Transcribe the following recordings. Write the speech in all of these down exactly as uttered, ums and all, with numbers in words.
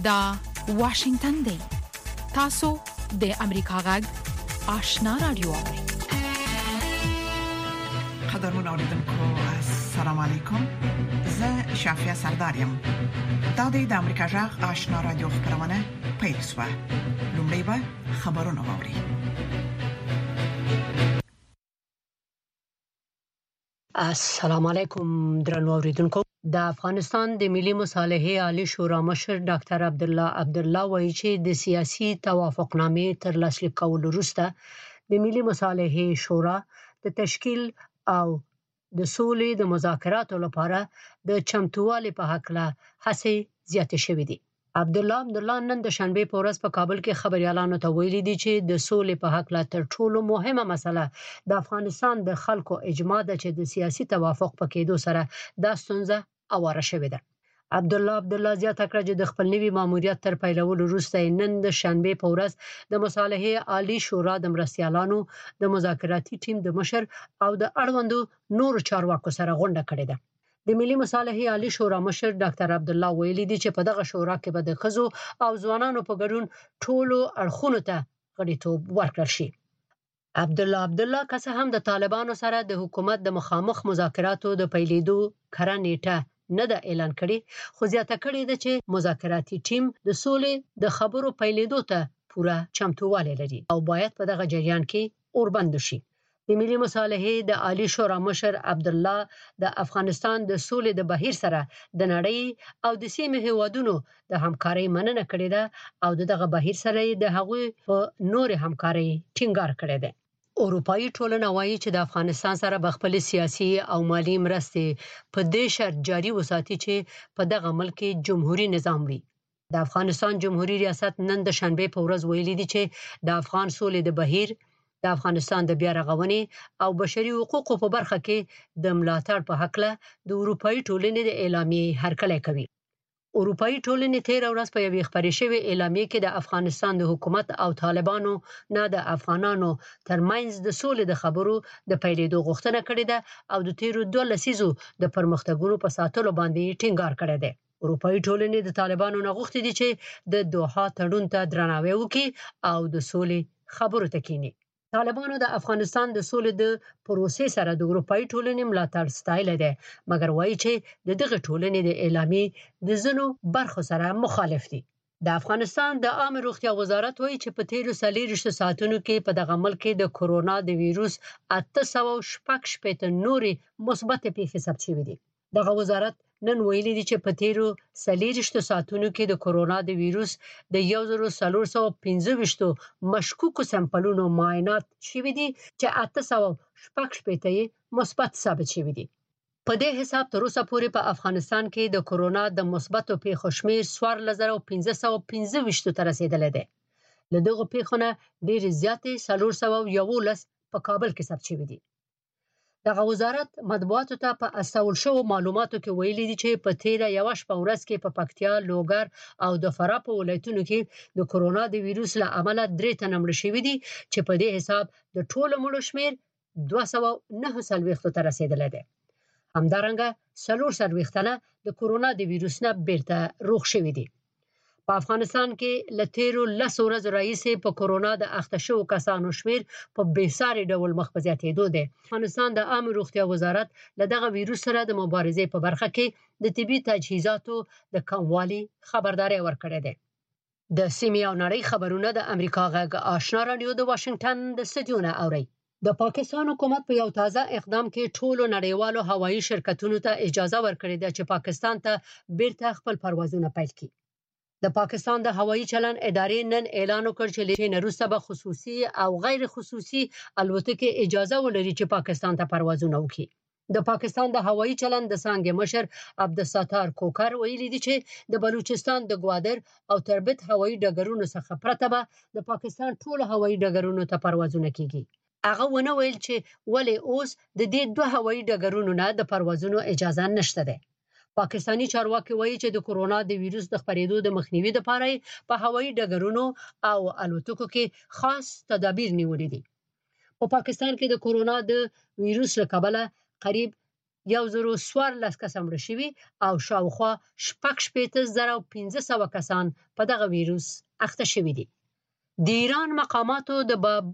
دا واشنگتن دی. تاسو د امریکا غږ آشنا رادیو. قدرمن اوریدونکو السلام علیکم. زه شافیا سردارم. دا د امریکا غږ آشنا رادیو خبرونه پیل شوه. لومړی به خبرونه واوري. السلام علیکم درنو اوریدونکو. د افغانستان د ملي مصالحې عالی شورا مشر ډاکټر عبدالله عبدالله وایي چې د سیاسي توافقنامې تر لاسلیک کولو وروسته د ملي مصالحې شورا د تشکیل او د سولې د مذاکراتو لپاره د چمتووالي په هکله هڅې زیاتې شوې دي. عبدالله عبدالله نن د شنبې په ورځ په کابل کې خبريالانو ته ویلي دي چې د سولې په هکله تر ټولو مهمه مسله د افغانستان د خلکو اجماع ده چې د سیاسي توافق په کېدو سره دا ستونزه اواره شوې ده. عبدالله عبدالله زیاته کړه چې د خپل نوي ماموریت تر پیلولو وروسته نن د شنبې په ورځ د مصالحې عالی شورا د مرستیالانو د مذاکراتي ټیم د مشر او د اړوندو نورو چارواکو سره غونډه کړې ده. د ملي مصالحې عالی شورا مشر ډاکټر عبدالله ویلي دی چې په دغه شورا کې به د ښځو او ځوانانو په ګډون ټولو اړخونو ته غړیتوب ورکړل شي. عبدالله عبدالله که څه هم د طالبانو سره د حکومت د مخامخ مذاکراتو د پیلېدو کره نیټه نه ده اعلان کړې، خو زیاته کړې ده چې مذاکراتي ټیم د سولې د خبرو پیلېدو ته پوره چمتووالی لري او باید په دغه جریان کې اوربند شي. د ملي مصالحې د عالی شورا مشر عبدالله د افغانستان د سولې د بهیر سره د نړۍ او د سیمې هیوادونو د همکارۍ مننه کړې ده او دغه بهیر سره د هغوی په نور همکارۍ ټینګار کړی دی. اروپאי ټولنه وایي چې د افغانستان سره به خپل سیاسي او مالی مرستې په دې شرط جاري وساتي چې په دغه ملک کې جمهوریت نظام وي. د افغانستان جمهوریت ریاست نن د شنبې په ورځ ویلي دی چې د افغان سولې د بهیر د افغانستان د بیا رغونې او بشري حقوقو په برخه کې د ملاتړ په هکله د اروپאי ټولنې د اعلامیې هرکلی کوي. اروپאי ټولنې تیر ورځ په یوې خبرې شوې اعلامیې کې د افغانستان د حکومت او طالبانو نه د افغانانو ترمنځ د سولې د خبرو د پیلېدو غوښتنه کړې ده او د تیرو دوه لسیزو د پرمختګونو په ساتلو باندې ټینګار کړی دی. اروپאי ټولنې د طالبانو نه غوښتي دي چې د دوحه تړون ته درناوی وکړي او د سولې خبرو ته کینی. طالبانو د افغانستان د سولې د پروسې سره د اروپאי ټولنې ملاتړ ستایلی دی، مګر وایي چې د دغه ټولنې د اعلامیې د ځینو برخو سره مخالف دي. د افغانستان د عامه روغتیا وزارت وایي چې په تیرو څلوېښتو ساعتونو کې په دغه ملک کې د کورونا د ویروس اته سوه شپږ شپېته نورې مثبتې پیښې ثبت شوې دي. دغه وزارت نن ویلي دی چې په تیرو څلوېښتو ساعتونو کې د کورونا د ویروس د یو زر څلور سوه پنځه ویشت مشکوکو سمپلونو معاینات شوي دي چې اته سوه شپږ شپېته یې مثبت ثابت شوي دي. په دې حساب تر اوسه پورې په افغانستان کې د کورونا د مثبتو پیښو شمېر څوارلس زره پنځه سوه پنځه ویشت ته رسیدلی دی. له دغو پیښو نه ډېرې زیاتې څلور سوه یوولس په کابل کې ثبت شوي دي. دغه وزارت مطبوعاتو ته په استول شوو معلوماتو کې ویلي دي چې په تیره یوه شپه ورځ کې په پکتیا، لوګر او د فراه په ولایتونو کې د کورونا د ویروس له امله درې تنه مړه شوي دي چې په دې حساب د ټولو مړو شمېر دوه سوه نهه څلوېښت ته رسیدلی دی. همدارنګه څلور څلوېښت تنه د کورونا د ویروس نه بیرته روغ شوي دي. په افغانستان کې له تیرو لسو ورځو راهیسې په کورونا د اخته شوو کسانو شمېر په بېساري ډول مخ په زیاتېدو دی. افغانستان د عامه روغتیا وزارت له دغه ویروس سره د مبارزې په برخه کې د طبي تجهیزاتو د کموالي خبرداری ورکړی دی. د سیمې او نړۍ خبرونه د امریکا غږ آشنا رادیو د واشنگټن د استودیو نه اوري. د پاکستان حکومت په یو تازه اقدام کې ټولو نړیوالو هوایي شرکتونو ته اجازه ورکړې ده چې پاکستان ته بیرته خپل پروازونه پیل کړي. د پاکستان د هوایي چلند ادارې نن اعلان وکړ چې له نن وروسته به خصوصي او غیر خصوصي الوتکې اجازه ولري چې پاکستان ته پروازونه وکړي. د پاکستان د هوایي چلند د څانګې مشر عبدالستار کوکر ویلي دی چې د بلوچستان د ګوادر او تربت هوایي ډګرونو څخه پرته به د پاکستان ټول هوایي ډګرونو ته پروازونه کیږي. هغه ونه ویل چې ولې اوس د دې دوه هوایي ډګرونو نه د پروازونو اجازه نشته ده. پاکستانی چارواکي وایي چې د کورونا د ویروس د خپرېدو د مخنیوي لپاره په هوایي ډګرونو او الوتکو کې خاص تدابیر نیولې دي. په پاکستان کې د کورونا د ویروس له کبله قریب یو زرو څوارلس کسان مړه شوي او شاوخوا شپږ شپېته زره او پنځه سوه کسان په دغه ویروس اخته شوي دي. د ایران مقاماتو د باب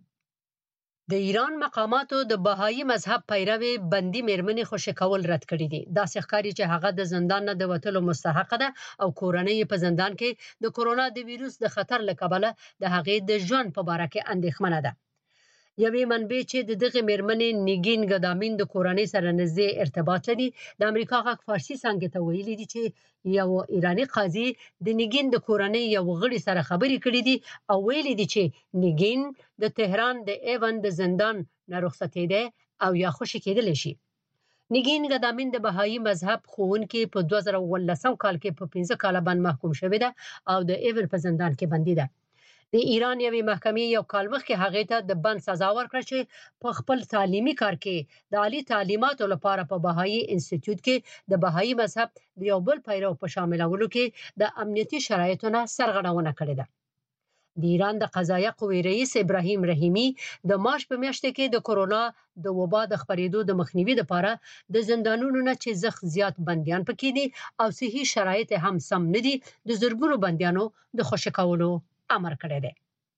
د ایران مقاماتو د بهایي مذهب پیروي بندي میرمنې خوشی کول رد کړي دي. دا ښکاري چې هغه د زندان نه د وتلو مستحق ده او کورنۍ په زندان کې د کورونا د ویروس د خطر له کبله د هغې د ژوند په باره کې اندېښمنه ده. یوې منبع چې د دغه میرمنې نیګین ګدامین د کورنۍ سره نږدې ارتباط لري د امریکا غږ فارسي څانګې ته ویلي دي چې یو ایرانی قاضي د نیګین د کورنۍ یو غړي سره خبرې کړې دي او ویلي دي چې نیګین د تهران د ایون د زندان نه رخصتېده او یا خوشی کېدلی شي. نیګین ګدامین د بهایي مذهب ښوونکې په دوه زره اوولسم کال کې په پنځه کاله باندې محکوم شوې ده او د ایون په زندان کې بندي ده. د ایران یوې محکمې یو کال مخکې هغې ته د بند سزا ورکړه چې په خپل تعلیمي کار کې د عالی تعلیماتو لپاره په بهایي انسټیټیوټ کې د بهایي مذهب د یو بل پیرو په شاملولو کې د امنیتي شرایطو نه سرغړونه کړې ده. د ایران د قضایه قوې رئیس ابراهیم رحیمی د مارچ په میاشت کې د کورونا د وبا د خپرېدو د مخنیوي لپاره د زندانونو نه چې زخ زیات بنديان پکې دي او صحي شرایط هم سم نه دي د زرګونو بنديانو د خوشی کولو امر کړی دی.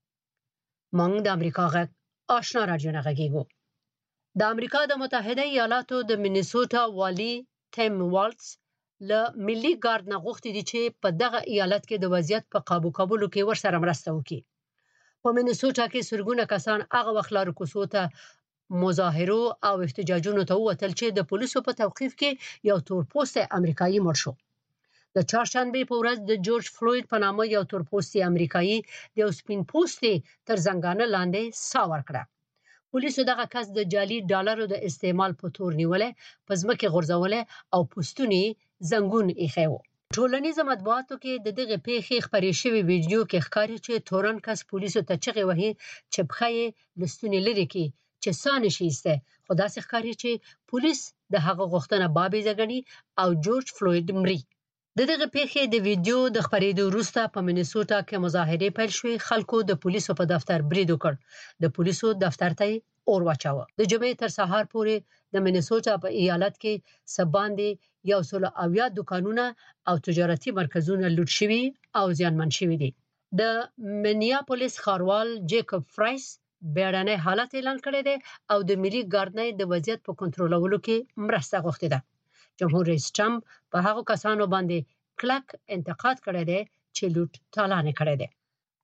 مونږ د امریکا غږ آشنا راډیو نه غږیږو. د امریکا د متحده ایالاتو د مینیسوټا والی تیم والټس له ملي ګارد نه غوښتي دي چې په دغه ایالت کې د وضعیت په قابو کولو کې ورسره مرسته وکړي. په مینیسوټا کې سرګونه کسان هغه وخت لارو کوڅو ته مظاهرو او احتجاجونو ته ووتل چې د پولیسو په توقیف کې یو تورپوستی امریکایي مړ شو. د چهارشنبه په ورځ د جورج فلوید په نامه یو تورپوستی امریکایي د یو سپین پوستي تر زنګانه لاندې سا ورکړه. پولیسو دغه کس د جعلي ډالرو د استعمال په تور نیولې، په ځمکه غورځولې او پوسټونی زنګون ایښی و. ټولنیزو مطبوعاتو کې د دغه پیښې خبرې شوې ویډیو کې ښکاري چې تورن کس پولیسو ته چغې وهي چې پښه یې لستونی لري کې چې سا نشي ایسته، خو داسې ښکاري چې پولیس د هغه غوښتنه بابیزه ګڼي او جورج فلوید مري. د دغه پیښې د ویډیو د خبرېدو وروسته په مینیسوټا کې مظاهرې پیل شوې. خلکو د پولیسو په دفتر برید وکړ. د پولیسو دفتر ته اور واچاوه. د جمعې تر سهار پورې د مینیسوټا په ایالت کې سباندې یو سل اویا دکانونه او تجارتي مرکزونه لوټ شوي او زیانمن شوي دي. د منیاپولیس ښاروال جیکوب فرایس بیړنی حالت اعلان کړی دی او د ملي ګارد نه د وضعیت په کنټرولولو کې مرسته غوښتې ده. جمهور رئیس ټرمپ په هغو کسانو باندې کلک انتقاد کړی دی چې لوټ تالان کړی دی.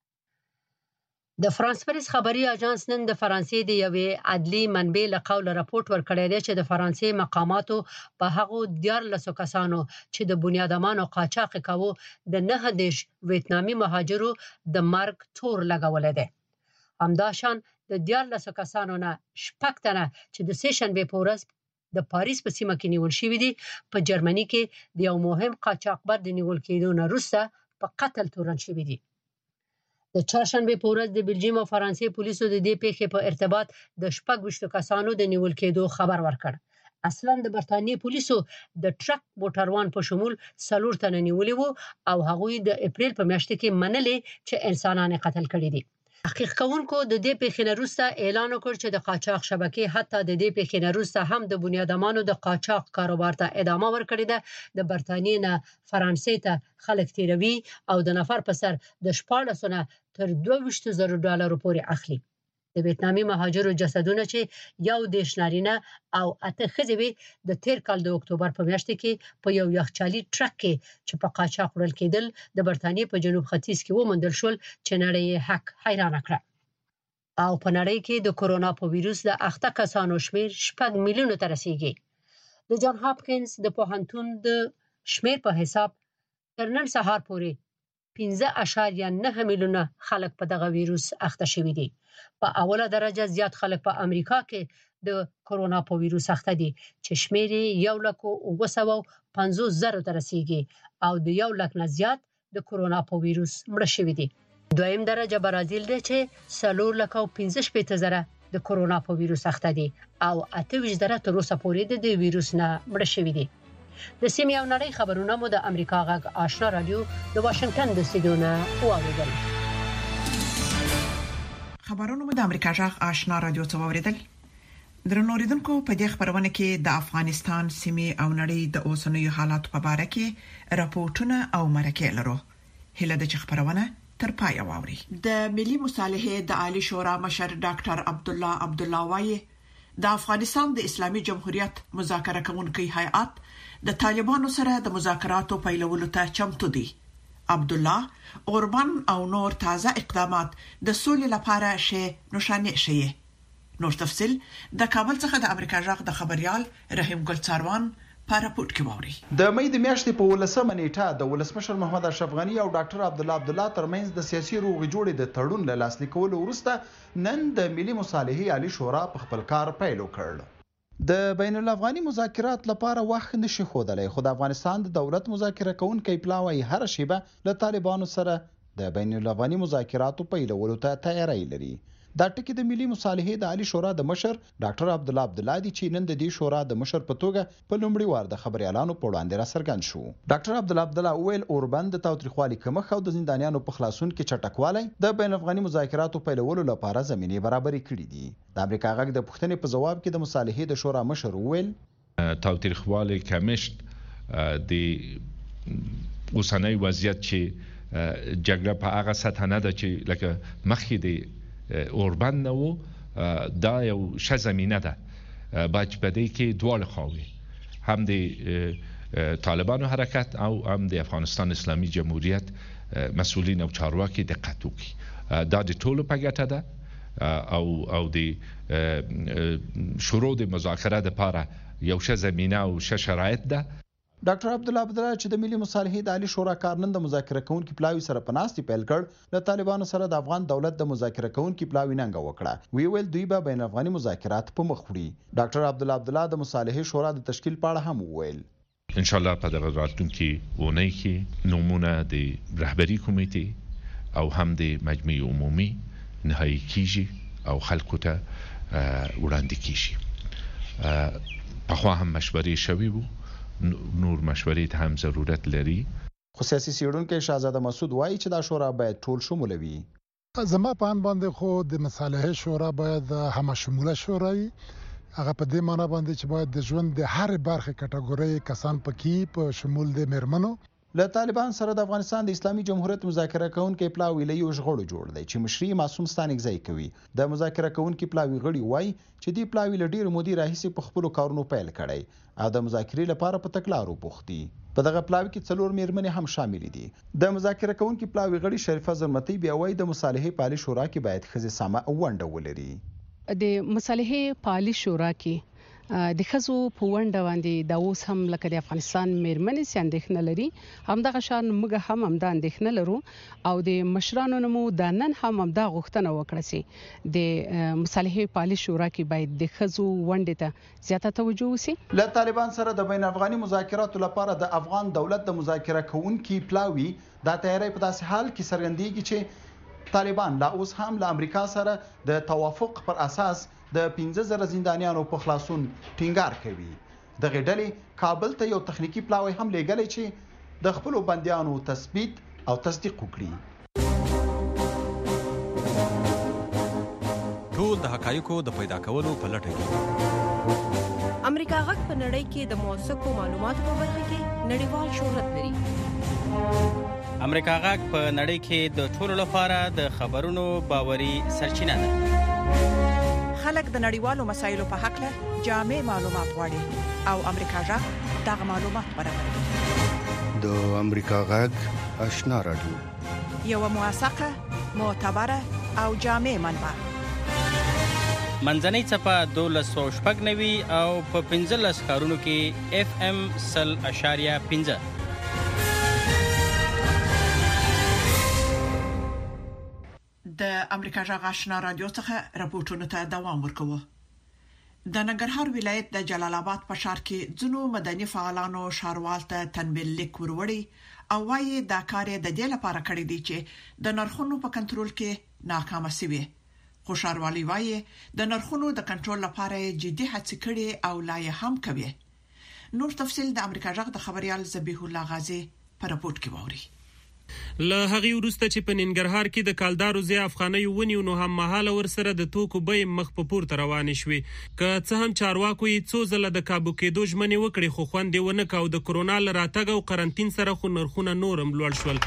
د فرانس پریس خبري اژانس نن د فرانسې د یوې عدلي منبع له قوله راپورټ ورکړی دی چې د فرانسې مقاماتو په هغو دیارلسو کسانو چې د بنیادمانو قاچاق کاوه د نهه دېرش ویتنامي مهاجرو د مرګ تور لګولی دی. همداشان د دیارلسو کسانو نه شپږ تنه چې د سه شنبې په ورځ د پاریس په سیمه کې نیول شوي دي په جرمني کې د یو مهم قاچاقبر د نیول کېدو نه وروسته په قتل تورن شوي دي. د چهارشنبه په ورځ د بلجیم او فرانسې پولیسو د دې پیښې په ارتباط د شپږ ویشتو کسانو د نیول کېدو خبر ورکړ. اصلا د برتانیې پولیسو د ټرک موټروان په شمول څلور تنه نیولي وو او هغوی د اپریل په میاشت کې منلې چې انسانان قتل کړي دي. تحقیق کوونکو د دې پیښې نه وروسته اعلان وکړ چې د قاچاق شبکې حتی د دې پیښې نه وروسته هم د بنیادمانو د قاچاق کاروبار ته ادامه ورکړې ده. د برتانیې نه فرانسې ته خلک تیروي او د نفر په سر د شپاړسو نه تر دوه ویشتو زرو ډالرو پورې اخلي. د ویتنامي مهاجرو جسدونه چې یو دېرش نارینه او اته ښځې وې د تیر کال د اکتوبر په میاشت کې په یو یخچالي ټرک کې چې په قاچاق وړل کېدل د برتانیې په جنوب ختیځ کې وموندل شول چې نړۍ یې حق حیرانه کړه. او په نړۍ کې د کورونا په ویروس د اخته کسانو شمیر شپږ میلیونو ته رسیږي. د جان هاپکینز د پوهنتون د شمیر په حساب تر نن سهار پورې پنځه اعشاریه نهه میلیونه خلک په دغه ویروس اخته شوي دي. په اوله درجه زیات خلک په امریکا کې د کورونا په ویروس اخته دي چې شمیر یو لک اوه سوه پنځوس زره ته رسیږي او د یو لک نه زیات د کورونا په ویروس مړه شوي دي. دویم درجه برازیل دی چې څلور لک او پنځه شپېته زره د کورونا په ویروس اخته دي او اته ویشت زره تر اوسه پورې د دې ویروس نه مړه شوي دي. د سیمې او نړۍ خبرونه مو د امریکا غږ آشنا رادیو د واشنگټن د استودیو نه واوریدل. خبرونه مو د امریکا غږ آشنا رادیو څخه واوریدل. درنوریدونکو په دې خبرونه کې د افغانستان سیمې او نړۍ د اوسنیو حالات په اړه کې راپورټونه او مرکې لرو. هله د خبرونه تر پای واوري. د ملي مصالحې د عالی شورا مشر ډاکټر عبد الله عبد الله وايي د افغانستان د اسلامي جمهوریت مذاکره کوونکي هیئات د طالبانو سره د مذاکراتو پیلولو ته چمتو دي. عبد الله اوربان او نور تازه اقدامات د سولې لپاره شي نشانه شي. نور تفصيل د کابل څخه د امریکا جغ د خبريال رحیم ګل څاروان په راپورټ کې ووري. د مې د میاشتې په ولسمه نیټه د ولسمشر محمد اشرف غنی او ډاکټر عبد الله عبد الله ترمنځ د سیاسي روغې جوړې د تړون له لاسلیکولو وروسته نن د ملي مصالحې عالی شورا په خپل کار پیل وکړ. د بین الافغاني مذاکرات لپاره وخت نشي خودلای، خو د افغانستان د دولت مذاکره کوونکي پلاوی هر شیبه له طالبانو سره د بین الافغاني مذاکراتو پیلولو ته تیاری لري. دا ټکی د ملي مصالحې د عالی شورا د مشر ډاکټر عبد الله عبد الله دی چې نن د دې شورا د مشر په توګه په لومړي وار د خبريالانو په وړاندې را څرګند شو. ډاکټر عبد الله عبد الله ویل اوربند د تاوتریخوالي کمښت او د زندانیانو په خلاصون کې چټکوالی د بین الافغاني مذاکراتو پیلولو لپاره زمینه برابرې کړې دي. د امریکا غږ د پوښتنې په جواب کې د مصالحې د شورا مشر ویل تاوتریخوالي کمښت د اوسنۍ وضعیت چې جګړه په هغه سطح نه ده چې لکه مخکې دی اوربان نو دا یو ښه زمینه ده باج پدې کې دواړه خواوې هم د طالبانو حرکت او هم د افغانستان اسلامي جمهوریت مسؤلین او چارواکي دقت وکړي. دا د ټولو په ګټه ده او او د شروع د مذاکره لپاره یو ښه زمینه او ښه شرایط ده. ډاکټر عبد الله عبد الله چې د ملي مصالحې د عالی شورا کارنن د مذاکره کوونکي پلاوی سره پناستي پیل کړ، د طالبانو سره د افغان دولت د مذاکره کوونکي پلاوی ننګ وکړه. وی ویل دوی به بین افغاني مذاکرات په مخ وړي. ډاکټر عبد الله عبد الله د مصالحې شورا د تشکیل په اړه هم وویل ان شاء الله په دغه راتلونکي ونې کې نمونه د رهبری کمیټې او هم د مجمع عمومي نهایی کیږي او خلکو ته وړاندې کیږي. په خو هم مشورې شوي وو، نور مشورې ته هم ضرورت لري. خو سیاسي څېړونکی شاهزاده مسعود وایي چې دا شورا باید ټول شموله وي. زما په ان باندې خو د مصالحې شورا باید هم شموله شورا وي. هغه په دې معنی باندې چې باید د ژوند د هر برخه کټګوري کسان پکې په شمول د میرمنو. له طالبان سره د افغانستان د اسلامي جمهوریت مذاکره کوونکي پلاوی له یو ژغړو جوړ دی چې مشري معصوم ستانګزای کوي. د مذاکره کوونکي پلاوی غړي وایي چې دی پلاوی له ډیر مودې راهیسې په خپل کارونو پیل کړي او د مذاکرې لپاره په تکلارو بوختي. په دغه پلاوی کې څلور میرمنې هم شامل دي. د مذاکره کوونکي پلاوی غړي شریفه زرمتی بیا وایي د مصالحې پالي شورا کې باید خزي سامه ونډه ولري. د مصالحې پالي شورا کې د خزو په ونډه باندې د اوس هم لکه د افغانستان میرمنې سندښنه لري، هم دغه شان موږ هم هم د اندښنه لرو او د مشرانو نمو د نن هم هم د غوښتنه وکړه چې د مصالحې پالي شورا کې باید د خزو ونډه ته زیاته توجه وشي. له طالبان سره د بین افغاني مذاکراتو لپاره د افغان دولت د مذاکره کوونکي پلاوی د تیاری په داسې حال کې څرګندېږي چې طالبان لا اوس هم له امریکا سره د توافق پر اساس د پنځه زره زندانیانو په خلاصون ټینګار کوي. د غډلې کابل ته یو تخنیکی پلاوی هم لېږلی چې د خپل بنديانو تثبیت او تصدیق وکړي. ټول د حقایقو د پیدا کولو په لټه کې امریکا غږ په نړۍ کې د موثقو معلوماتو په برخه کې نړیوال شهرت لري. امریکا غږ په نړۍ کې د ټولو لپاره د خبرونو باوري سرچینه ده. خلک د نړیوالو مسایلو په حق له جامع معلومات غواړي او امریکا غږ دغه معلومات برابروي. د امریکا غږ آشنا رادیو یو موثقه، معتبره او جامع منبع. منځنۍ چپه دولس سوه شپږ نوي او په پنځلس ښارونو کې اف ام سل اشاریه پنځه. د امریکا جغ آشنا رادیو څخه راپورټونه ته دوام ورکوي. د ننګرهار ولایت د جلال آباد په ښار کې ځینو مدني فعالانو ښاروال ته تنبیه لیک وروړي او وايي دا کار د دې لپاره کړی دی چې د نرخونو په کنټرول کې ناکام شي. خو ښاروالي وايي د نرخونو د کنټرول لپاره جدي هڅې کړي او لا یې هم کوي. نور تفصیل د امریکا جغ د خبريال ذبیح الله غازی په راپورټ کې ووري. له هغې وروسته چې په ننګرهار کې د کالدارو ضیا افغانیو ونیو نو هم مهاله ورسره د توکو بیې مخ په پورته روانې شوې. که څه هم چارواکو یې څو ځله د کابو کېدو ژمنې وکړې خو خوند یې ونه کړ او د کرونا له راتګ او قرنطین سره خو نرخونه نور هم لوړ شول.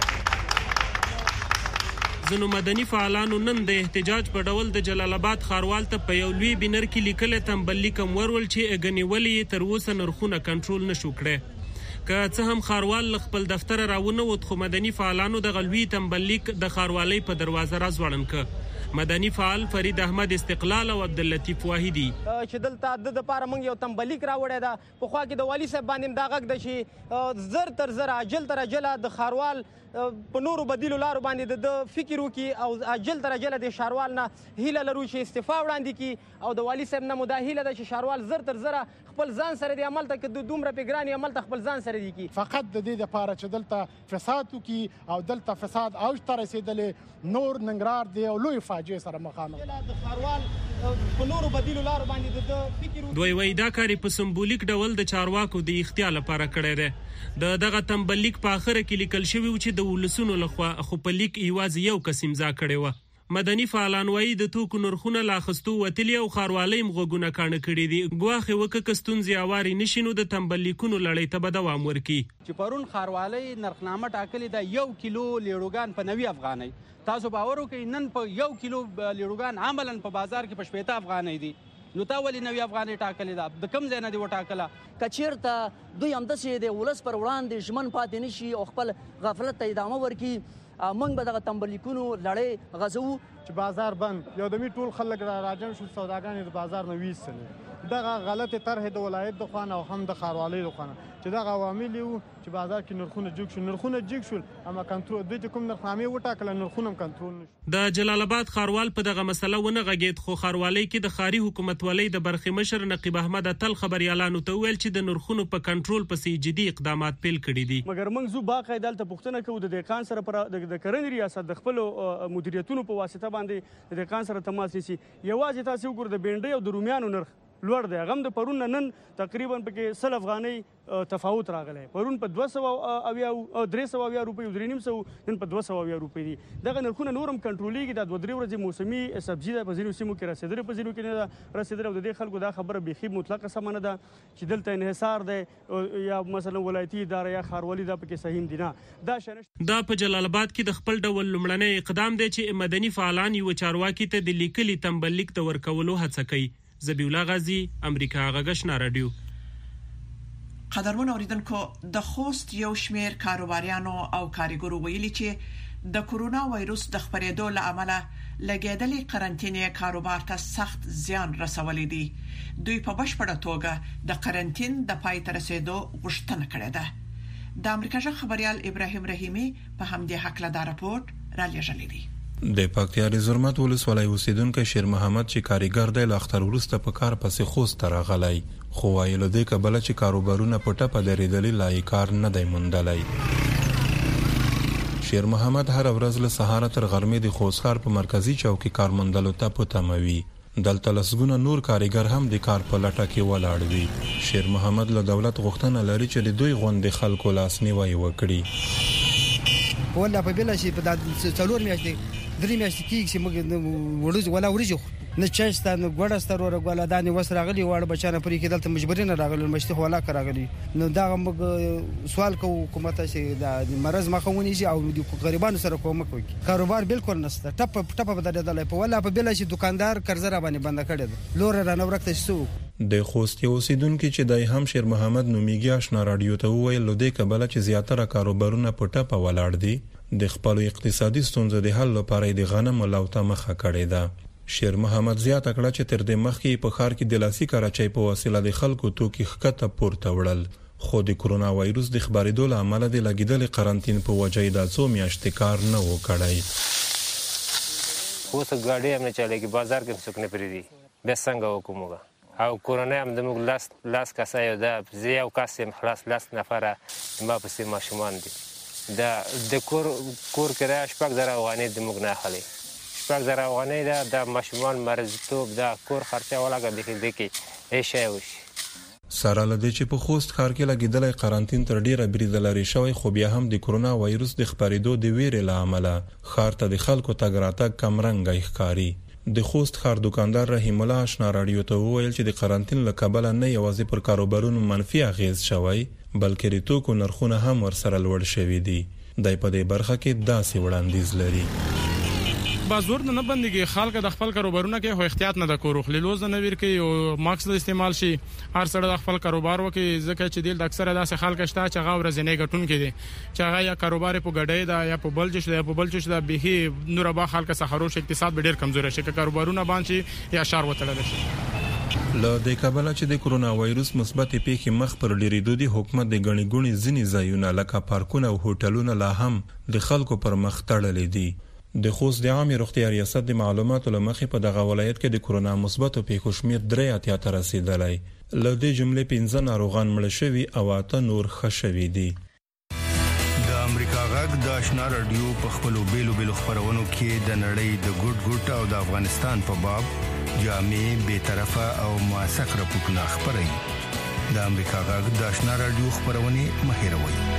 ځینو مدني فعالانو نن د احتجاج په ډول د جلال آباد ښاروال ته په یو لوی بینر کې لیکلی تنبلي کم ورول چې ګنې ولې یې تر اوسه نرخونه کنټرول نشو کړی. که څه هم ښاروال له خپل دفتر راونه ووت خو مدني فعالانو دغه لوی تنبلیک د ښاروالۍ په دروازه راځوړند کړ. مدني فعال فرید احمد استقلال او عبداللطیف واحدي چې دلته د دپاره موږ یو تنبلیک راوړی ده. پخوا کې د والي صاحب باندې دا غږ ده چې زر تر زر عجل تر عجله د ښاروال په نورو بدیلو لارو باندې د فکر وکړي او عجل تر عجله د ښاروال نه هیله لرو چې استعفا وړاندې کړي او د والي صاحب نه مو دا هیله ده چې ښاروال زر تر زره خپل ځان سره دی عمل ته که دومره پې ګران یې عمل ته خپل ځان سره دی کړي. فقط د دې دپاره چې دلته فساد وکړي او دلته فساد اوج ته رسېدلی نور ننګرهار دی او لوی فاجعې سره مخامخ د ښاروال په نورو بدیلو لارو باندې د فکر دوی وایي دا کار په سمبولیک ډول د چارواکو د اختیار لپاره کړی دی. د دغه تنبلیک په اخره کې لیکل شوي و چې د ولسونو لخوا خو په لیک یوازې یو کس امضا کړې وه. مدني فعالان وایي د توکو نرخونه لا اخیستو وتلي او ښاروالۍ هم غوږونه کاڼه کړي دي. ګواښ یې وکړه که ستونزې هوارې نه شي نو د تنبلیکونو لړۍ ته به دوام ورکړي. چې پرون ښاروالۍ نرخنامه ټاکلې ده یو کیلو لیړوګان په نوي افغانۍ. تاسو باور وکړئ نن په یو کیلو لیړوګان عملاً په بازار کې په شپېته افغانۍ دي. نو تا ولې نوي افغانۍ ټاکلې ده؟ د کوم ځای نه دې وټاکله؟ که چېرته دوی همداسې د ولس پر وړاندې ژمن پاتې نه شي او خپل غفلت ته ادامه ورکړي موږ به دغه تنبلیکونو لړۍ غځوو. چې بازار بند یو دمي ټول خلک را راجم شو سوداګانې د بازار نه ویستلې. دغه غلطې طرحې د ولایت د خوا نه او هم د ښاروالۍ د خوا نه چې دغه عوامل یې وو چې بازار کې نرخونه جګ شول نرخونه جګ شول اما کنټرول دوی چې کوم نرخنامې وټاکله نرخونه هم کنټرول نه شو. د جلال آباد ښاروال په دغه مسله ونه غږېد خو ښاروالۍ کې د ښاري حکومتولۍ د برخې مشر نقیب احمد اتل خبریالانو ته وویل چې د نرخونو په کنټرول پسې جدي اقدامات پیل کړي دي. مګر موږ زو باقاعده دلته پوښتنه کوو د دهقان سره پر د کرنې ریاست د خپلو مدیریتونو په واسطه باندې د دهقان سره تماس نیسي. یوازې تاسو وګورئ د بینډۍ او د رومیانو نرخ لوړ دی. هغه هم د پرون نه نن تقریبا پکې سل افغانۍ تفاوت راغلی. پرون په دوه سوه اویا درې سوه اویا روپۍ درې نیم سوه نن په دوه سوه اویا روپۍ دي. دغه نرخونه نور هم کنټرولېږي. دا دوه درې ورځې موسمي سبزي ده په ځینو سیمو کې رسېدلې په ځینو کې نه ده رسېدلې او د دې خلکو دا خبره بیخي مطلقه سمه نه ده چې دلته انحصار دی یا مثلا ولایتي اداره یا ښاروالي دا پکې صحیح دي نه. دا شنه دا په جلال آباد کې د خپل ډول لومړنی اقدام دی چې مدني فعالان یو چارواکي ته د لیکلي تنبلیک د ورکولو هڅه کوي. زبیولا غازی امریکا غږ آشنا رادیو. قدرمن اوریدونکو د خوست یو شمیر کاروباریانو او کارګرو ویلي چې د کورونا وایروس د خپرېدو له امله لګیدلې قرنټینې کاروبار ته سخت زیان رسولی دی. دوی په بشپړه توګه د قرنټین د پای ته رسیدو غوښتنه کړې ده. د امریکا جغ خبريال ابراهیم رحیمی په همدې حق له دا راپورټ را لېږلی دی. د پکتیا زرمت ولسوالۍ اوسیدونکو شیر محمد چې کاریګر دی له اختر ورسته په کار پسې خوست ته راغلی خو وایي له دې کبله چې کاروبارونه په ټپه درېدلي لا یې کار نه دی موندلی. شیر محمد هر ورځ له سهاره تر غرمې د خوست ښار په مرکزي چوک کې کار موندلو ته په تمه وي. دلته لسګونه نور کاریګر هم د کار په لټه کې ولاړ وي. شیر محمد له دولت غوښتنه لري چې د دوی غوندې خلکو لاسنیوی وکړي. ولا په بل شي په څلور میاشتې درې میاشتې کېږي چې موږ وړو ولا وړو نه چاشته نه ګوډه ستر ور غولا دانې وس راغلی وړ بچانه پرې کې دلته مجبورین راغلی مشتي ولا راغلی نو دا موږ سوال کوو حکومت چې د مرز مخاوني شي او د غریبانو سره کومک وکړي. کاروبار بالکل نشته ټپ ټپ بدلېدل په ولا په بل شي دکاندار قرض را باندې بند کړی دی لور را نه ورکته شو. د خوست اوسیدونکو چې دای هم شیر محمد نومیږي آشنا رادیو ته وویل لودي کبله چې زیاتره کاروبارونه په ټپ ولاړ دي. د خپل اقتصادي ستونزو د حل لپاره د غنم لوټه مخه کړې ده. شیر محمد زیاته کړه چې تر دې مخکې په ښار کې د لاسي کراچۍ په وسیله د خلکو توکي ښکته پورته وړل خو د کرونا وایروس د خبرېدو له امله د لګیدلې قرنټین په وجه د څو میاشتې کار نه و کړی. اوس ګاډي هم نه چلېږي بازار کې څوک نه پرېږدي بیا څنګه وکړو او کرونا هم زموږ لاس لاس کسه یو ده زه یو کس یم خلاص لاس نفره ما پسې ماشومان دي دا د کور کور کرایه شپږ زره افغانۍ د موږ نه اخلي. شپږ زره افغانۍ ده د ماشومان مرضتوب د کور خرچه ولګه بیخي دی کې هیڅ شی وشي. سره لدې چې په خوست ښار کې لګیدلې قرنټین تر ډیره بریده لري شوی، خو بیا هم د کرونا وایروس د خپرېدو د ویرې له امله ښار ته د خلکو تګ راتګ کمرنګه ښکاري. د خوست ښار دکاندار رحیم الله آشنا رادیو ته وویل چې د قرنټین له کبله نه یوازې پر کاروبارونو منفي اغیز شوی، بلکې د توکو نرخونه هم ورسره لوړ شوي دي. دای په دې برخه کې داسې وړاندیز لري. بازور نه بندګي خلک د خپل کاروبارونه کې هو احتیاط نه د کورو خللوز نه ویر کوي او ماکس د استعمال شي. هر سړی د خپل کاروبار وکي ځکه چې د اکثره داسې خلک شته چې هغه ورځنی ګټون کې دي چې هغه یا کاروبار په ګډې دا یا په بلجش دا په بلجش دا به نور با خلک سخروش اقتصاد به ډیر کمزور شي، که کاروبارونه باندې یا شار وتړل شي. له دې کبله چې د کرونا وایروس مثبت پیښې مخ پر ډیریدو دي، حکومت د غنی ګونی ځینی ځایونه لکه پارکونه او هوټلونه لا هم د خلکو پر مخ تړلې دي. د خوست د عامه روغتیا ریاست د معلوماتو لمخې په دغه ولایت کې د کرونا مثبت پیښو شمیر درې اتیا ته رسیدلی. له دې جملې پنځه ناروغان مړه شوي او اته نور ښه شوي دي. د امریکا غږ د آشنا رادیو په خپلو بیلو بیلو خپرونو کې د نړۍ د ګوټ ګوټ او د افغانستان په باب جامع بې طرفه او موثق راپورټونه خپروي. د امریکا غږ د آشنا رادیو خپرونې مه هېروئ.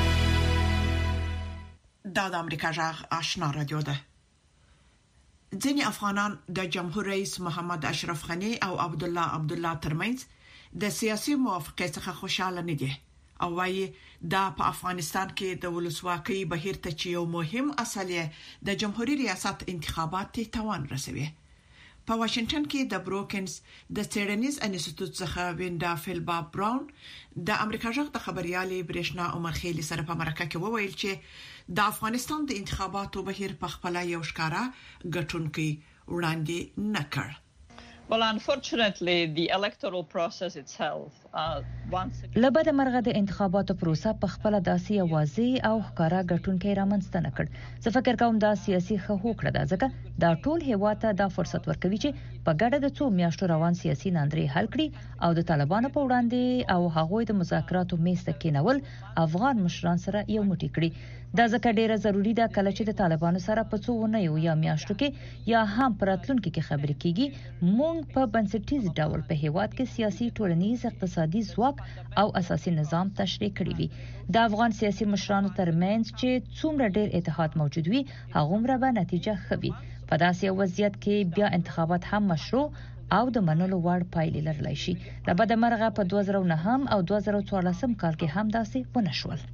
دا د امریکا غږ آشنا رادیو ده. ځینې افغانان د جمهور رئیس محمد اشرف غنی او عبد الله عبد الله ترمنځ د سیاسي موافقت څخه خوشاله نه دي او وايي دا په افغانستان کې د ولسواکۍ بهیر ته چې یو مهم اصل د جمهوریت ریاست انتخابات ته توان رسوي. په واشنگټن کې د بروکنز د سټډنیز انسټیټیوټ څخه وینډا فیلبا براون د امریکا غږ د خبريالي برېښنا عمر خېلی سره په مرکه کې وویل چې د افغانستان د انتخاباتو بهیر په خپل یو ښکارا ګټونکي وړاندې نه کړ. Well, unfortunately, the electoral process itself, uh, once again... لبد مرغه د انتخاباتو پروسه په خپل داسې اوازي او ښکارا ګټونکي رامنځته نه کړ. زه فکر کوم دا سیاسي هوکړه ده ځکه دا ټول هیواد ته دا فرصت ورکوي چې په ګډه د څو میاشتو روان سیاسي ناندري حل کړي او د طالبانو په وړاندې او هغوی د مذاکراتو میز ته کېنول افغان مشران سره یو موټی کړي. دا ځکه ډیره ضروری ده کله چې د طالبانو سره په څو ونیو یا میاشتو کې یا هم پراتلونکو کې خبرې کیږي، مونږ په بنسټیز ډول په هیواد کې سیاسي، ټولنیز، اقتصادي ځواک او اساسي نظام تشریح کړی وي. د افغان سیاسي مشرانو ترمنځ چې څومره ډیر اتحاد موجود وي هغومره به نتیجه ښه وي. په داسې وضعیت کې بیا انتخابات هم مشروع او د منلو وړ پایلې لرلی شي. لبد مرغه په دوه زره نهم او دوه زره څوارلسم کال کې هم داسې ونه شول.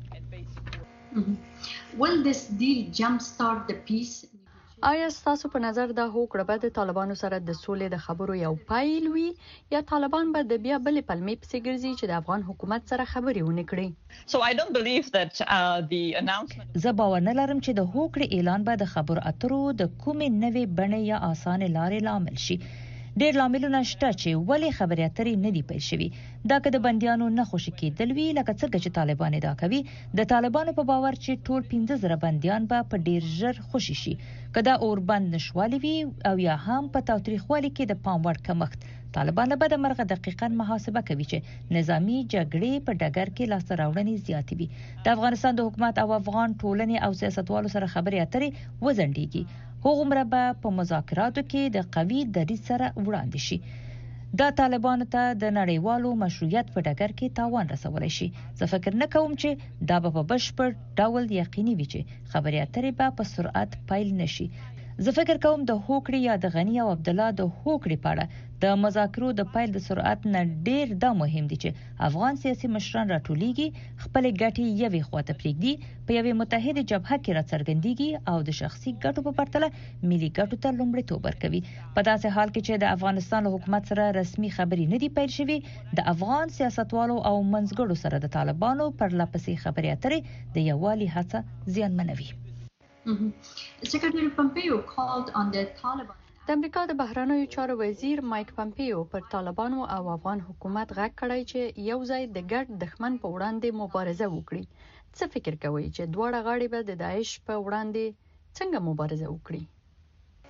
Will this deal jumpstart the peace? آیا ستاسو په نظر دا هوکړه به د طالبانو سره د سولې د خبرو یو پایل وي یا طالبان به د بیا بلې پلمې پسې ګرځي چې د افغان حکومت سره خبرې ونه کړي؟ So I don't believe that uh, the announcement... زه باور نه لرم چې د هوکړې اعلان به د خبرو اترو د کومې نوې بڼې یا اسانه لارې لامل شي. ډېر لاملونه شته چې ولې خبرې اترې نه دی پیل شوي. دا که د بندیانو نه خوشي کېدل وي لکه څنګه چې طالبان ادعا کوي، د طالبانو په باور چې ټول پنځه زره بندیان به په ډېر ژر خوشي شي. که دا اوربند نشوالي وي او یا هم په تاوتریخوالي کې د پام وړ کمښت، طالبان له بده مرغه دقیقاً محاسبه کوي چې نظامی جګړې په ډګر کې لاسته راوړنې زیاتې وي. د افغانستان د حکومت او افغان ټولنې او سیاستوالو سره خبرې اترې وځنډېږي، هغومره به په مذاکراتو کې د قوي دریځ سره وړاندې شي. دا طالبانو ته د نړیوالو مشروعیت په ډګر کې تاوان رسولی شي. زه فکر نه کوم چې دا به په بشپړ ډول یقیني وي چې خبرې اترې به په سرعت پیل نشي. زه فکر کوم د هوکړې یا د غنی او عبد الله د هوکړې په اړه د مذاکرو د پیل د سرعت نه ډیر دا مهم دي چې افغان سیاسي مشران راټولېږي، خپل ګټې یوې خواته پرېږدي، په یوې متحده جبهه کې راڅرګندېږي او د شخصي ګټو په پرتله ملي ګټو ته لومړیتوب ورکوي. په داسې حال کې چې د افغانستان له حکومت سره رسمي خبرې نه دي پیل شوي، د افغان سیاستوالو او منځګړو سره د طالبانو پرلپسې خبرې اترې د یووالي هڅه زیانمنوي. Secretary Pompeo called on the Taliban. د امریکا د بهرنیو چارو وزیر مایک پمپیو پر طالبانو او افغان حکومت غږ کړی چې یو ځای د ګډ دښمن په وړاندې مبارزه وکړي. څه فکر کوئ چې دواړه غاړې به د داعش په وړاندې څنګه مبارزه وکړي؟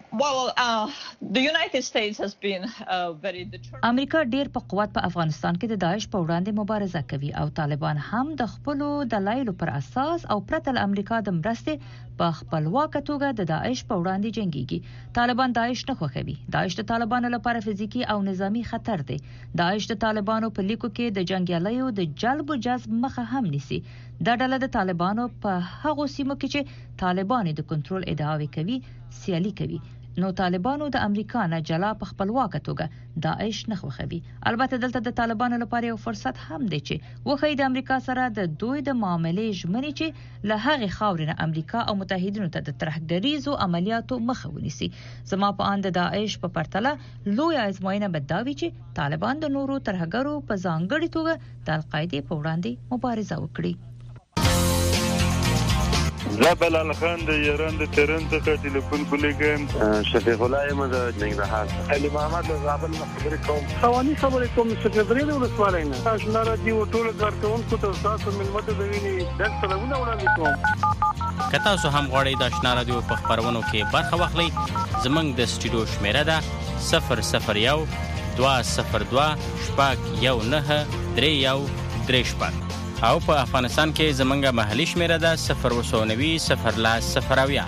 Well, uh, the United States has been uh, very determined. امریکا ډیر په قوت په افغانستان کې د داعش په وړاندې مبارزه کوي او طالبان هم د خپل دلایلو پر اساس او پرته له امریکا د مرستې په خپلواکه توګه د داعش په وړاندې جنگيږي. طالبان داعش نه خوښوي. داعش د طالبانو لپاره فزیکی او نظامی خطر دی. داعش د طالبانو په لیکو کې د جنگیالیو د جلب او جذب مخه هم نیسي. دا ډله د طالبانو په هغو سیمو کې چې طالبان د کنټرول ادعاوې کوي سیالي کوي. نو طالبانو د امریکا نه جلا په خپلواکه توګه داعش نه خوښوي. البته دلته د طالبانو لپاره یو فرصت هم دی چې وخی د امریکا سره د دوی د معاملې ژمنې چې له هغې خاورې نه امریکا او متحدینو ته د ترهګریزو عملیاتو مخه ونیسي. زما په اند د داعش په پرتله لوی ازموینه به دا وي چې طالبان د نورو ترهګرو په ځانګړي توګه د القاعدې په وړاندې مبارزه وکړي. زه بلال خان د ایران د تهران څخه ټلیفون کولیږم. شفیق الله یم د ننګرهار. علي محمد د زابل نه خبرې کوم. خواني خبرې کوم سکرټری د ولسوالۍ نه. آشنا راډیو ټول کارکونکو ته تاسو ملمت د ویني د سلامونه وړاندې کوم. که تاسو هم غواړئ د آشنا راډیو په خبرونو کې برخه واخلئ زموږ د سټوډیو شمیره ده صفر صفر یو دوه صفر دوه شپږ یو نهه درې یو درې شپږ او په افغانستان کې زمونږه محلي شمیره ده صفر اووه نوي صفر لاس صفر اویا.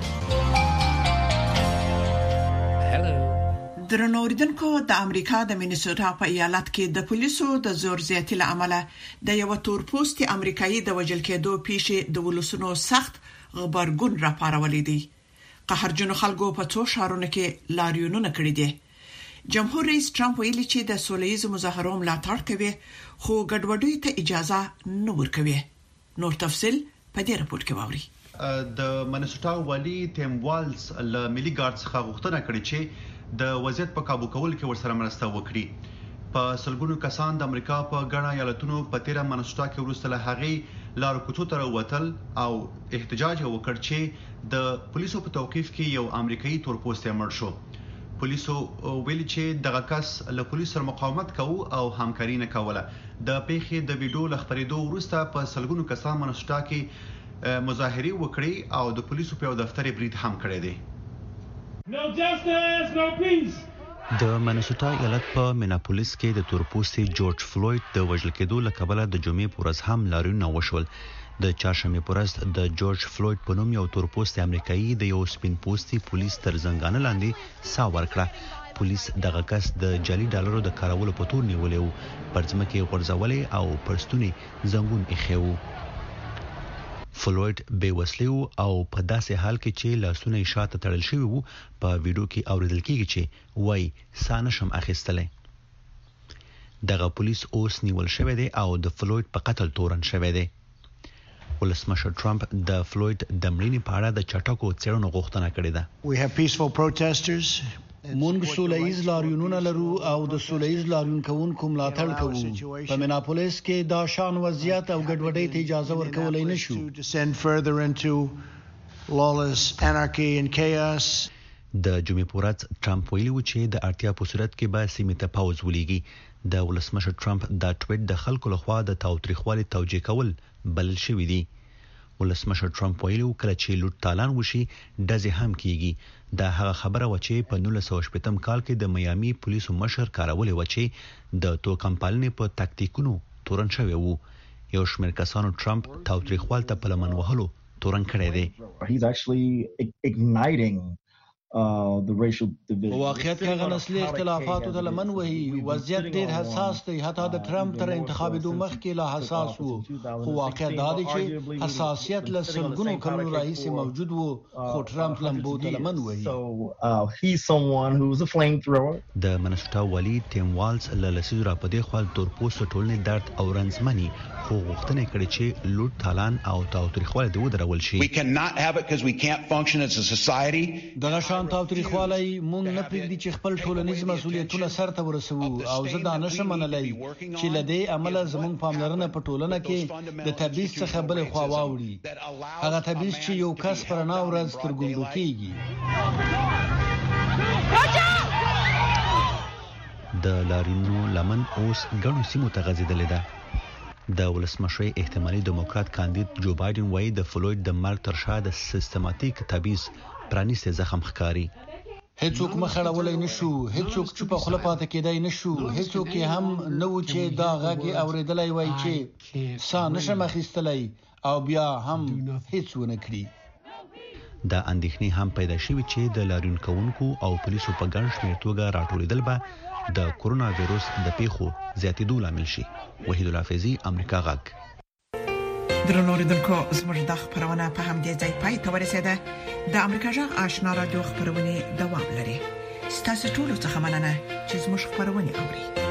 درنو اوریدونکو، د امریکا د مینیسوټا په ایالت کې د پولیسو د زور زیاتي له امله د یو تور پوستي امریکایي د وژل کېدو پیښې د ولسونو سخت غبرګون راپارولې دي. قهرجنو خلکو په څو شهرونو کې لاریونونه کړي دي. جمهور رئیس ټرمپ ویلي چې د سولهییز مظاهرو ملاتړ کوي خو ګډوډۍ ته اجازه نه ورکوي. نور تفصيل په دې رپورت کې واوري. د منیسوټا والی ټیم والز له ملي ګارد څخه غوښتنه کړې چې د وضعیت په काबू کول کې ورسره مرسته وکړي. په سلګونو کسان د امریکا په ګڼه ایالتونو په تیره منیسوټا کې ورسره هغې لارو کوڅو ته ووتل او احتجاج وکړ چې د پولیسو په توقيف کې یو امریکایي تور پوستی مړ شو. پولیسو ویلي چې دغه کس له پولیسو سره مقاومت کوي او همکاري نه کوله. د پیښې د ویډیو لخبرېدو وروسته په سلګونو کسان منیسوټا کې مظاهره وکړي او د پولیسو په دفتر برید هم کړی دی. No justice, no peace. د منیسوټا ایالت په میناپولیس کې د تورپوستي جورج فلوید د وژل کېدو له کبله د جمعې په ورځ هم لاریونونه وشول. د چهارشنبه په ورځ د جورج فلوید په نوم یو تورپوستي امریکایي د یو سپین پوستي پولیس تر زنګانه لاندې سا ورکړه. پولیس دغه کس د جعلي ډالرو د کارولو په تور نیولې و، پر ځمکه غورځولې او پرستونی زنګون یې خو. فلوید بې وسلې او په داسې حال کې چې لاسونه یې شاته تړل شوی وو. په ویډیو کې اوریدل کیږي چې وای سانه شم اخیستلې. دغه پولیس اوس نیول شوی دی او د فلوید په قتل تورن شوی دی. ولسمشر ټرمپ د فلوید د مړینې په اړه د چټکو څېړنو غوښتنه کړې ده. We have peaceful protesters. مونږ سولهییز لاریونونه لرو او د سولهییز لاریون کوونکو ملاتړ کوو. په میناپولیس کې دا شان وضعیت او ګډوډۍ ته اجازه ورکولای نشو. Descend further into lawless anarchy and chaos. د جمعې په ورځ ټرمپ ویلي و چې د اړتیا په صورت کې به سیمې ته پاوز ولېږي. د ولسمشر ټرمپ دا ټویټ د خلکو لخوا د تاوتریخوالي توجیه کول بلل شوی دی. ولسمشر ټرمپ ویلي کله چې لوټ تالان وشي ډزې هم کیږي. دا هغه خبره و چې په نولس سوه شپږم کال کې د میامي پولیسو مشر کارولې و چې د توکمپالنې په تاکتیکونو تورن شوی وو. یو شمېر کسانو ټرمپ تاوتریخوال ته په لمن وهلو تورن کړی دی. He's actually igniting Uh, the racial division. واقعیت کې هغه نسلي اختلافاتو ته لمن وهي. وضعیت ډېر حساس دی، حتی د ټرمپ تر انتخابېدو مخکې لا حساس وو. خو واقعیت دا دی چې حساسیت له سلګونو کلونو راهیسې موجود وو، خو ټرمپ لمبو ته لمن وهي. So uh, he's someone who's a flamethrower. د منیسوټا والی ټیم والز له لسیزو را پدې خپل تورپوستو ټولنې درد او رنځمني خو غوښتنه کړې چې لوټ تالان او تاوتریخوالی د ودرول شي. We cannot have it because we can't function as a society. دغه شان تاوتریخوالی مونږ نه پرېږدي چې خپل ټولنیز مسؤلیتونه سرته ورسوو او زه دا نشم منلی چې له دې امله زموږ پاملرنه په ټولنه کې د تبعیض څخه بلې خوا واوړي. هغه تبعیض چې یو کس په رڼا ورځ تر ګونډو کېږي. د لاریونونو لمن اوس ګڼو سیمو ته غځېدلې ده. د ولسمشر احتمالي دیموکرات کاندید جو بایدن وايي د فلوید د مرګ تر شا د سیستماتیک تبعیض پرانیسته زخم ښکاری. هیڅوک مخړولای نشو، هیڅوک چوپ خپل پاتې کېدای نشو، هیڅوک هم نو چې دا غږی اوریدلای وای چې سا نشم اخیستلای او بیا هم هیڅ ونه کړی. دا اندېښنې هم پیدا شوې چې د لاریون کوونکو او پولیسو په ګڼ شمېر توګه راټولېدل به د کورونا وایروس د پیښو زیاتېدو لامل شي. وحید الله فیضی، امریکا غږ. درنو اوریدونکو، زموږ د خبرونه په همدې ځای پای ته ورسېده. د امریکا غږ آشنا رادیو خبرونه دوام لري. ستاسو ټول څه مننه چې زموږ خبرونه اوري.